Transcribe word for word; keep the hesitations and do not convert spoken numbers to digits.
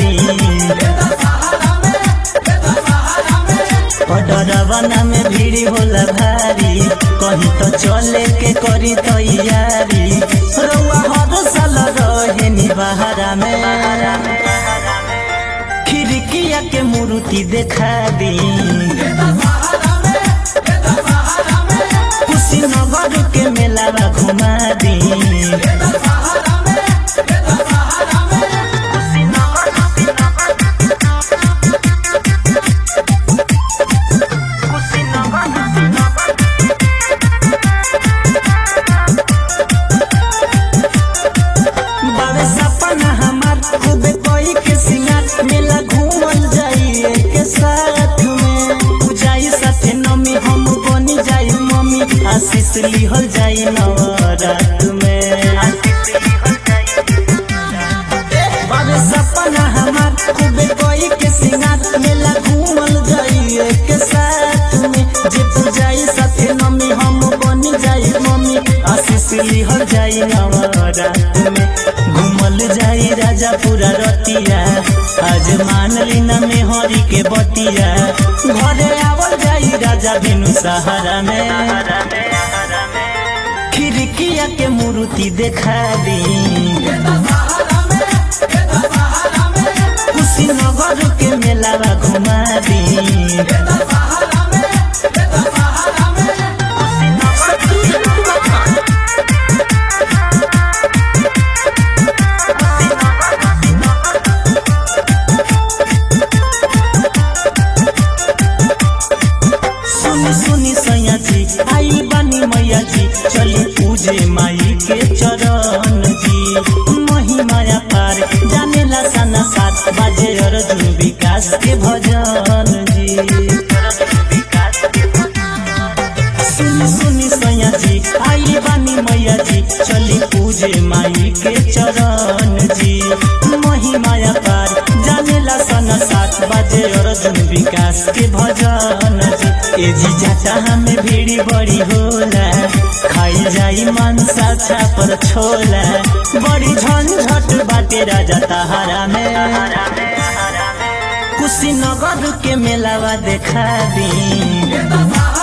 दी डरवना में भीड़ होला भारी कहीं तो चले के करी तैयारी रउआ हर साल रहेनी बहारा में खिड़किया के मूर्ति देखा दी कुशीनगर के मेला घुमा दी मेला घूमल जाइए के साथ में पूजाई साथे नमी हम बनी जाई मम्मी आशीष लिहल जाई नवरात में बाबे सपना हमार खूबे कोई के सिंगार मेला घूमल जाइए के साथ में जे पूजाई साथे नमी हम बनी जाई मम्मी आशीष लिहल जाई नवरात में घूमल जाई राजा पूरा रतिया आज मान लीना में हरी के बतिया घरे आवल जाई राजा बिनु सहारा में खिड़किया के मूर्ति देखा दी कुशीनगर के मेला घुमा दी सुनी सैया जी आई बनी मैया जी चली पूजे माई के चरण जी महिमाया पार जाने ला सना साथ बाजे अर्जुन विकास के भजन जी सुनी सुनी सैया जी आई बनी मैया जी चली पूजे माई के चरण जी महिमाया पार जाने ला सना साथ बाजे अर्जुन विकास के भजन जी ए जी चाचा हमें भीड़ी बड़ी होला खाई जाई मांसा छापर छोला बड़ी झंझट बाटे राजा तहारा में कुशीनगर के मेलावा देखा दी।